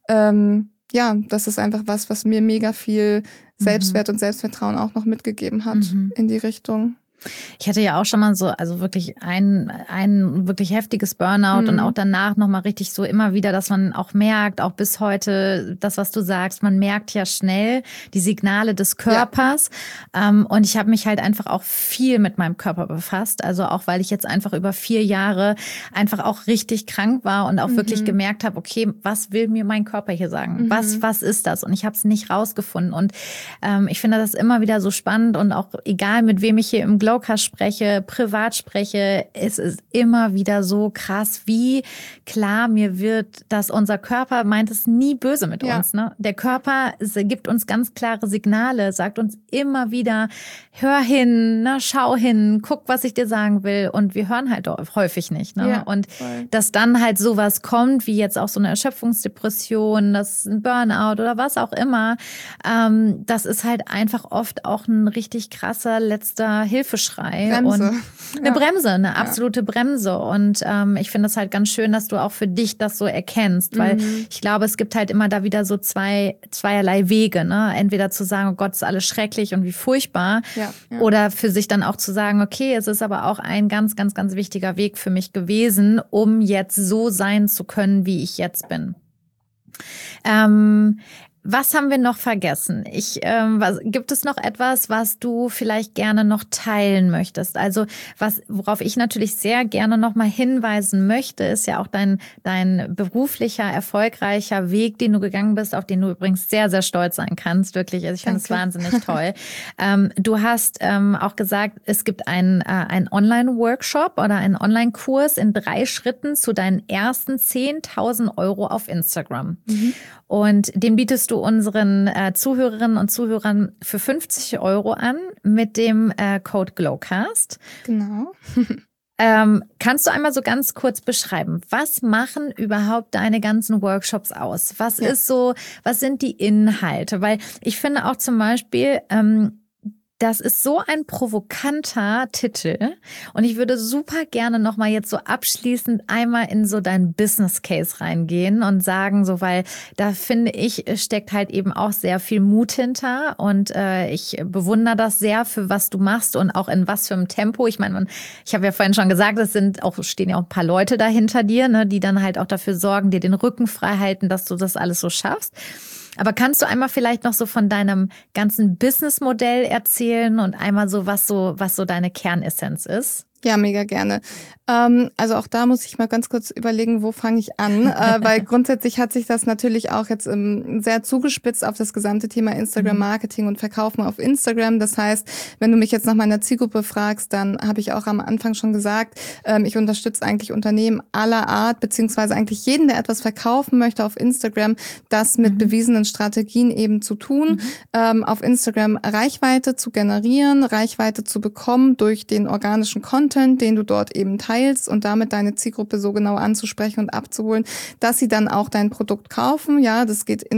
ja, das ist einfach was mir mega viel Selbstwert und Selbstvertrauen auch noch mitgegeben hat in die Richtung. Ich hatte ja auch schon mal so, also wirklich ein wirklich heftiges Burnout und auch danach nochmal richtig so immer wieder, dass man auch merkt, auch bis heute, das, was du sagst, man merkt ja schnell die Signale des Körpers. Ja. Und ich habe mich halt einfach auch viel mit meinem Körper befasst. Also auch, weil ich jetzt einfach über 4 Jahre einfach auch richtig krank war und auch wirklich gemerkt habe, okay, was will mir mein Körper hier sagen? Was ist das? Und ich habe es nicht rausgefunden. Und ich finde das immer wieder so spannend und auch egal, mit wem ich hier im Glowcast spreche, privat spreche, es ist immer wieder so krass, wie klar mir wird, dass unser Körper meint es nie böse mit uns. Ne? Der Körper gibt uns ganz klare Signale, sagt uns immer wieder, hör hin, ne, schau hin, guck, was ich dir sagen will. Und wir hören halt häufig nicht. Ne? Und dass dann halt sowas kommt, wie jetzt auch so eine Erschöpfungsdepression, das ein Burnout oder was auch immer, das ist halt einfach oft auch ein richtig krasser letzter Hilfeschrei. Bremse. Und eine Bremse, eine absolute Bremse. Und ich finde es halt ganz schön, dass du auch für dich das so erkennst, weil ich glaube, es gibt halt immer da wieder so zweierlei Wege, ne? Entweder zu sagen, oh Gott, ist alles schrecklich und wie furchtbar, oder für sich dann auch zu sagen, okay, es ist aber auch ein ganz, ganz, ganz wichtiger Weg für mich gewesen, um jetzt so sein zu können, wie ich jetzt bin. Was haben wir noch vergessen? Gibt es noch etwas, was du vielleicht gerne noch teilen möchtest? Also worauf ich natürlich sehr gerne noch mal hinweisen möchte, ist ja auch dein beruflicher, erfolgreicher Weg, den du gegangen bist, auf den du übrigens sehr, sehr stolz sein kannst. Wirklich, also ich finde es wahnsinnig toll. Du hast auch gesagt, es gibt einen Online-Workshop oder einen Online-Kurs in 3 Schritten zu deinen ersten 10.000 Euro auf Instagram. Und den bietest du unseren Zuhörerinnen und Zuhörern für 50 Euro an mit dem Code GLOWCAST. Genau. Kannst du einmal so ganz kurz beschreiben, was machen überhaupt deine ganzen Workshops aus? Was sind die Inhalte? Weil ich finde auch zum Beispiel, das ist so ein provokanter Titel und ich würde super gerne nochmal jetzt so abschließend einmal in so dein Business Case reingehen und sagen, so, weil da finde ich, steckt halt eben auch sehr viel Mut hinter und ich bewundere das sehr, für was du machst und auch in was für einem Tempo. Ich meine, ich habe ja vorhin schon gesagt, stehen ja auch ein paar Leute dahinter dir, ne, die dann halt auch dafür sorgen, dir den Rücken frei halten, dass du das alles so schaffst. Aber kannst du einmal vielleicht noch so von deinem ganzen Businessmodell erzählen und einmal so, was so deine Kernessenz ist? Ja, mega gerne. Also auch da muss ich mal ganz kurz überlegen, wo fange ich an? Weil grundsätzlich hat sich das natürlich auch jetzt sehr zugespitzt auf das gesamte Thema Instagram-Marketing und Verkaufen auf Instagram. Das heißt, wenn du mich jetzt nach meiner Zielgruppe fragst, dann habe ich auch am Anfang schon gesagt, ich unterstütze eigentlich Unternehmen aller Art, beziehungsweise eigentlich jeden, der etwas verkaufen möchte auf Instagram, das mit bewiesenen Strategien eben zu tun, auf Instagram Reichweite zu generieren, Reichweite zu bekommen durch den organischen Content, den du dort eben teilst und damit deine Zielgruppe so genau anzusprechen und abzuholen, dass sie dann auch dein Produkt kaufen. Ja, das geht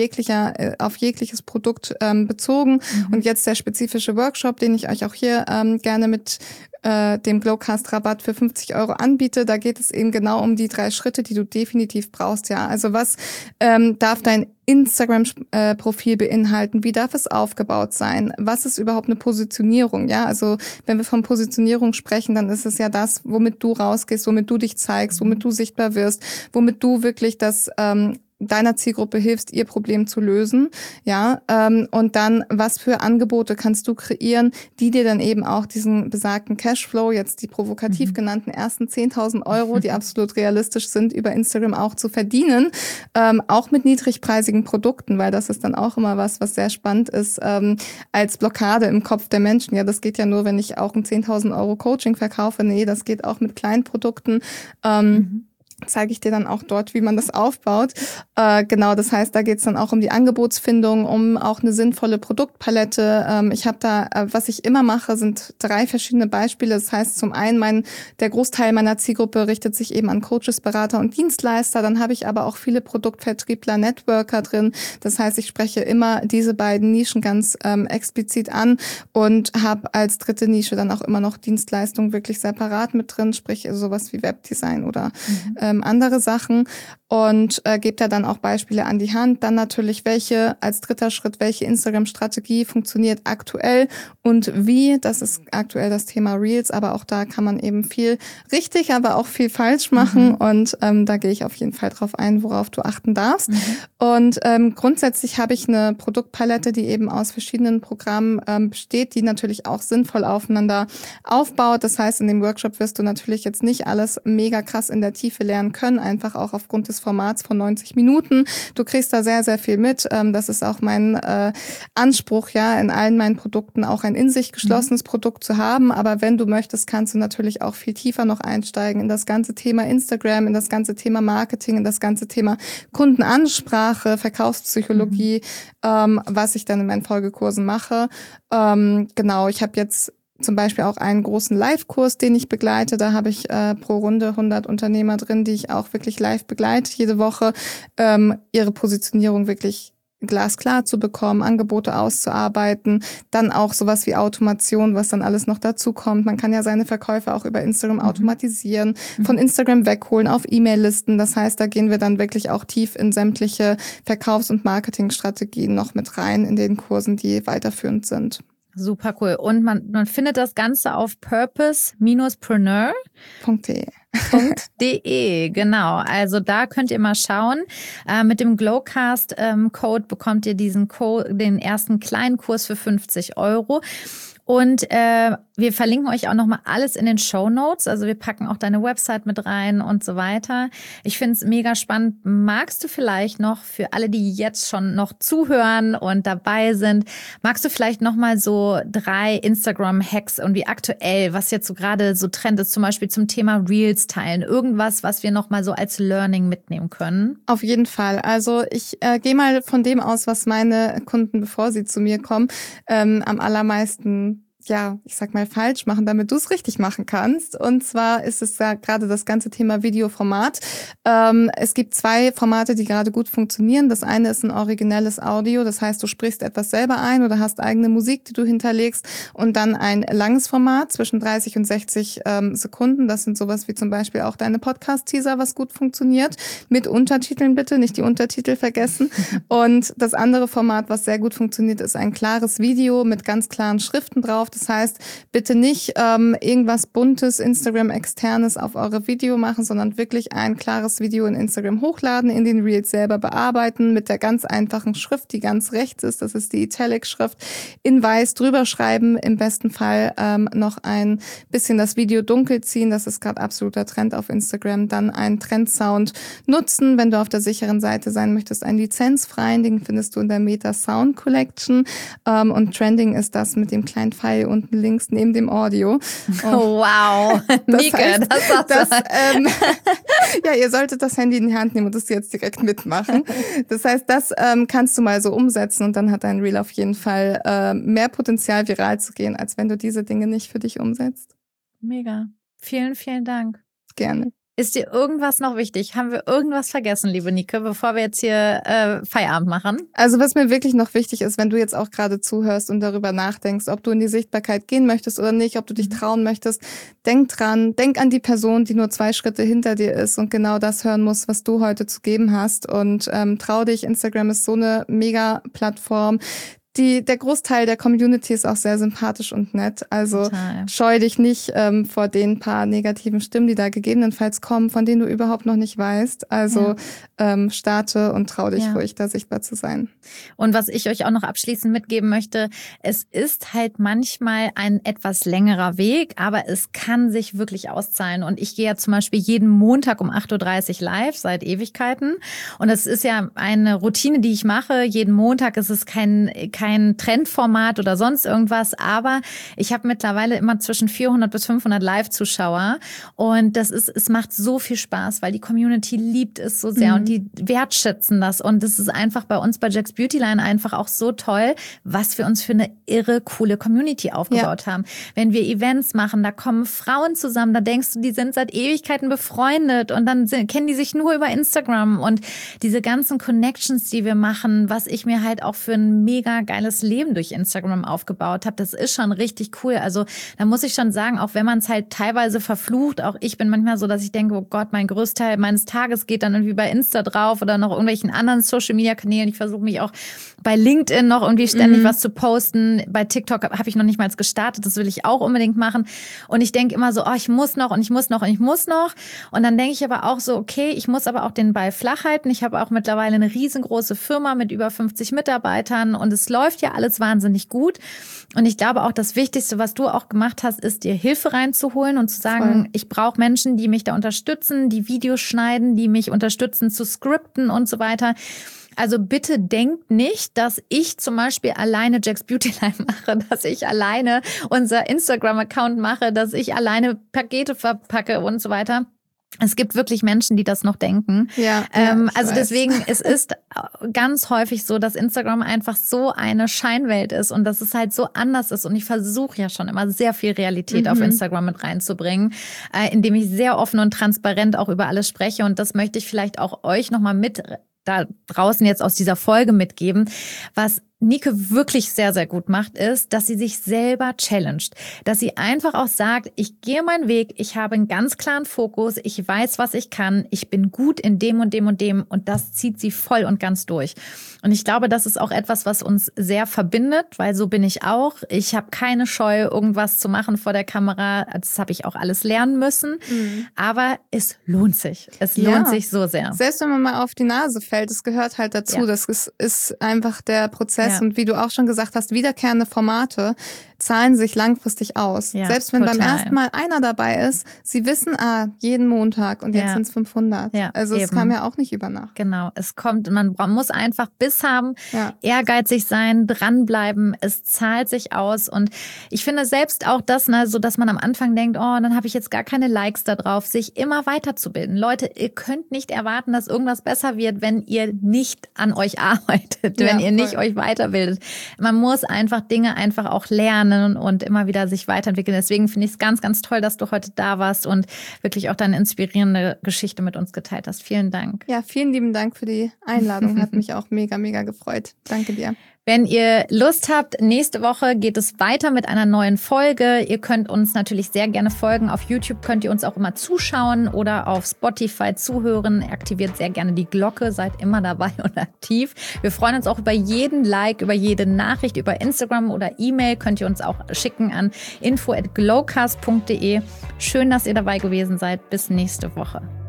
auf jegliches Produkt bezogen. Und jetzt der spezifische Workshop, den ich euch auch hier gerne mit dem Glowcast-Rabatt für 50 € anbiete. Da geht es eben genau um die 3 Schritte, die du definitiv brauchst. Ja, also was darf dein Instagram-Profil beinhalten? Wie darf es aufgebaut sein? Was ist überhaupt eine Positionierung? Ja, also wenn wir von Positionierung sprechen, dann ist es ja das, womit du rausgehst, womit du dich zeigst, womit du sichtbar wirst, womit du wirklich das deiner Zielgruppe hilfst, ihr Problem zu lösen, ja, und dann, was für Angebote kannst du kreieren, die dir dann eben auch diesen besagten Cashflow, jetzt die provokativ genannten ersten 10.000 €, die absolut realistisch sind, über Instagram auch zu verdienen, auch mit niedrigpreisigen Produkten, weil das ist dann auch immer was sehr spannend ist, als Blockade im Kopf der Menschen. Ja, das geht ja nur, wenn ich auch ein 10.000 € Coaching verkaufe. Nee, das geht auch mit kleinen Produkten. Zeige ich dir dann auch dort, wie man das aufbaut. Genau, das heißt, da geht's dann auch um die Angebotsfindung, um auch eine sinnvolle Produktpalette. Ich habe da, was ich immer mache, sind 3 verschiedene Beispiele. Das heißt, zum einen, der Großteil meiner Zielgruppe richtet sich eben an Coaches, Berater und Dienstleister. Dann habe ich aber auch viele Produktvertriebler, Networker drin. Das heißt, ich spreche immer diese beiden Nischen ganz explizit an und habe als dritte Nische dann auch immer noch Dienstleistungen wirklich separat mit drin, sprich sowas wie Webdesign oder andere Sachen und gebe da dann auch Beispiele an die Hand. Dann natürlich als dritter Schritt, welche Instagram-Strategie funktioniert aktuell und wie. Das ist aktuell das Thema Reels, aber auch da kann man eben viel richtig, aber auch viel falsch machen und da gehe ich auf jeden Fall drauf ein, worauf du achten darfst. Und grundsätzlich habe ich eine Produktpalette, die eben aus verschiedenen Programmen besteht, die natürlich auch sinnvoll aufeinander aufbaut. Das heißt, in dem Workshop wirst du natürlich jetzt nicht alles mega krass in der Tiefe lernen können, einfach auch aufgrund des Formats von 90 Minuten. Du kriegst da sehr, sehr viel mit. Das ist auch mein Anspruch, ja, in allen meinen Produkten auch ein in sich geschlossenes Produkt zu haben. Aber wenn du möchtest, kannst du natürlich auch viel tiefer noch einsteigen in das ganze Thema Instagram, in das ganze Thema Marketing, in das ganze Thema Kundenansprache, Verkaufspsychologie, was ich dann in meinen Folgekursen mache. Genau, ich habe jetzt zum Beispiel auch einen großen Live-Kurs, den ich begleite. Da habe ich pro Runde 100 Unternehmer drin, die ich auch wirklich live begleite, jede Woche, ihre Positionierung wirklich glasklar zu bekommen, Angebote auszuarbeiten, dann auch sowas wie Automation, was dann alles noch dazu kommt. Man kann ja seine Verkäufe auch über Instagram automatisieren, von Instagram wegholen auf E-Mail-Listen. Das heißt, da gehen wir dann wirklich auch tief in sämtliche Verkaufs- und Marketingstrategien noch mit rein in den Kursen, die weiterführend sind. Super cool. Und man findet das Ganze auf purpose-preneur.de. Genau. Also da könnt ihr mal schauen. Mit dem Glowcast-Code bekommt ihr den ersten kleinen Kurs für 50 €. Und wir verlinken euch auch nochmal alles in den Shownotes. Also wir packen auch deine Website mit rein und so weiter. Ich finde es mega spannend. Magst du vielleicht noch für alle, die jetzt schon noch zuhören und dabei sind, magst du vielleicht nochmal so 3 Instagram-Hacks und wie aktuell, was jetzt so gerade so Trend ist, zum Beispiel zum Thema Reels teilen. Irgendwas, was wir nochmal so als Learning mitnehmen können? Auf jeden Fall. Also ich gehe mal von dem aus, was meine Kunden, bevor sie zu mir kommen, am allermeisten ich sag mal, falsch machen, damit du es richtig machen kannst. Und zwar ist es ja gerade das ganze Thema Videoformat. Es gibt 2 Formate, die gerade gut funktionieren. Das eine ist ein originelles Audio, das heißt, du sprichst etwas selber ein oder hast eigene Musik, die du hinterlegst. Und dann ein langes Format zwischen 30 und 60 Sekunden. Das sind sowas wie zum Beispiel auch deine Podcast-Teaser, was gut funktioniert. Mit Untertiteln bitte, nicht die Untertitel vergessen. Und das andere Format, was sehr gut funktioniert, ist ein klares Video mit ganz klaren Schriften drauf. Das heißt, bitte nicht irgendwas Buntes, Instagram-Externes auf eure Video machen, sondern wirklich ein klares Video in Instagram hochladen, in den Reels selber bearbeiten, mit der ganz einfachen Schrift, die ganz rechts ist. Das ist die Italic-Schrift. In weiß drüber schreiben, im besten Fall noch ein bisschen das Video dunkel ziehen. Das ist gerade absoluter Trend auf Instagram. Dann einen Trendsound nutzen, wenn du auf der sicheren Seite sein möchtest. Einen lizenzfreien, den findest du in der Meta Sound Collection. Und Trending ist das mit dem kleinen Pfeil unten links neben dem Audio. Oh, wow, Nike, ja, ihr solltet das Handy in die Hand nehmen und das jetzt direkt mitmachen. Das heißt, das kannst du mal so umsetzen und dann hat dein Reel auf jeden Fall mehr Potenzial, viral zu gehen, als wenn du diese Dinge nicht für dich umsetzt. Mega. Vielen, vielen Dank. Gerne. Ist dir irgendwas noch wichtig? Haben wir irgendwas vergessen, liebe Nike, bevor wir jetzt hier Feierabend machen? Also was mir wirklich noch wichtig ist, wenn du jetzt auch gerade zuhörst und darüber nachdenkst, ob du in die Sichtbarkeit gehen möchtest oder nicht, ob du dich trauen möchtest, denk an die Person, die nur 2 Schritte hinter dir ist und genau das hören muss, was du heute zu geben hast. Und trau dich, Instagram ist so eine mega Plattform. Der Großteil der Community ist auch sehr sympathisch und nett. Also Total. Scheu dich nicht vor den paar negativen Stimmen, die da gegebenenfalls kommen, von denen du überhaupt noch nicht weißt. Also starte und trau dich ruhig, da sichtbar zu sein. Und was ich euch auch noch abschließend mitgeben möchte, es ist halt manchmal ein etwas längerer Weg, aber es kann sich wirklich auszahlen. Und ich gehe ja zum Beispiel jeden Montag um 8.30 Uhr live, seit Ewigkeiten. Und das ist ja eine Routine, die ich mache. Jeden Montag ist es kein Trendformat oder sonst irgendwas, aber ich habe mittlerweile immer zwischen 400 bis 500 Live-Zuschauer und es macht so viel Spaß, weil die Community liebt es so sehr und die wertschätzen das und es ist einfach bei uns bei Jack's Beautyline einfach auch so toll, was wir uns für eine irre coole Community aufgebaut haben. Wenn wir Events machen, da kommen Frauen zusammen, da denkst du, die sind seit Ewigkeiten befreundet und dann kennen die sich nur über Instagram und diese ganzen Connections, die wir machen, was ich mir halt auch für ein mega geiles Leben durch Instagram aufgebaut habe. Das ist schon richtig cool. Also da muss ich schon sagen, auch wenn man es halt teilweise verflucht, auch ich bin manchmal so, dass ich denke, oh Gott, mein Großteil meines Tages geht dann irgendwie bei Insta drauf oder noch irgendwelchen anderen Social-Media-Kanälen. Ich versuche mich auch bei LinkedIn noch irgendwie ständig was zu posten. Bei TikTok habe ich noch nicht mal gestartet. Das will ich auch unbedingt machen. Und ich denke immer so, oh, ich muss noch und ich muss noch und ich muss noch. Und dann denke ich aber auch so, okay, ich muss aber auch den Ball flach halten. Ich habe auch mittlerweile eine riesengroße Firma mit über 50 Mitarbeitern und es läuft ja alles wahnsinnig gut. Und ich glaube auch, das Wichtigste, was du auch gemacht hast, ist, dir Hilfe reinzuholen und zu sagen, ich brauche Menschen, die mich da unterstützen, die Videos schneiden, die mich unterstützen zu skripten und so weiter. Also bitte denkt nicht, dass ich zum Beispiel alleine Jack's Beautyline mache, dass ich alleine unser Instagram-Account mache, dass ich alleine Pakete verpacke und so weiter. Es gibt wirklich Menschen, die das noch denken. Ja, also deswegen, es ist ganz häufig so, dass Instagram einfach so eine Scheinwelt ist und dass es halt so anders ist. Und ich versuche ja schon immer sehr viel Realität auf Instagram mit reinzubringen, indem ich sehr offen und transparent auch über alles spreche. Und das möchte ich vielleicht auch euch nochmal mit da draußen jetzt aus dieser Folge mitgeben, was Nike wirklich sehr, sehr gut macht, ist, dass sie sich selber challenged. Dass sie einfach auch sagt, ich gehe meinen Weg, ich habe einen ganz klaren Fokus, ich weiß, was ich kann, ich bin gut in dem und dem und dem und das zieht sie voll und ganz durch. Und ich glaube, das ist auch etwas, was uns sehr verbindet, weil so bin ich auch. Ich habe keine Scheu, irgendwas zu machen vor der Kamera. Das habe ich auch alles lernen müssen. Aber es lohnt sich. Es lohnt sich so sehr. Selbst wenn man mal auf die Nase fällt, es gehört halt dazu. Das ist einfach der Prozess. Und wie du auch schon gesagt hast, wiederkehrende Formate zahlen sich langfristig aus. Ja, selbst wenn total. beim ersten Mal einer dabei ist, sie wissen, jeden Montag und jetzt sind es 500. Ja, also es kam ja auch nicht über Nacht. Genau, es kommt, man muss einfach Biss haben, ehrgeizig sein, dranbleiben, es zahlt sich aus und ich finde selbst auch das, so dass man am Anfang denkt, oh, dann habe ich jetzt gar keine Likes da drauf, sich immer weiterzubilden. Leute, ihr könnt nicht erwarten, dass irgendwas besser wird, wenn ihr nicht an euch arbeitet, wenn ihr nicht euch weiterbildet. Man muss einfach Dinge einfach auch lernen und immer wieder sich weiterentwickeln. Deswegen finde ich es ganz, ganz toll, dass du heute da warst und wirklich auch deine inspirierende Geschichte mit uns geteilt hast. Vielen Dank. Ja, vielen lieben Dank für die Einladung. Hat mich auch mega, mega gefreut. Danke dir. Wenn ihr Lust habt, nächste Woche geht es weiter mit einer neuen Folge. Ihr könnt uns natürlich sehr gerne folgen. Auf YouTube könnt ihr uns auch immer zuschauen oder auf Spotify zuhören. Aktiviert sehr gerne die Glocke, seid immer dabei und aktiv. Wir freuen uns auch über jeden Like, über jede Nachricht, über Instagram oder E-Mail könnt ihr uns auch schicken an info@glowcast.de. Schön, dass ihr dabei gewesen seid. Bis nächste Woche.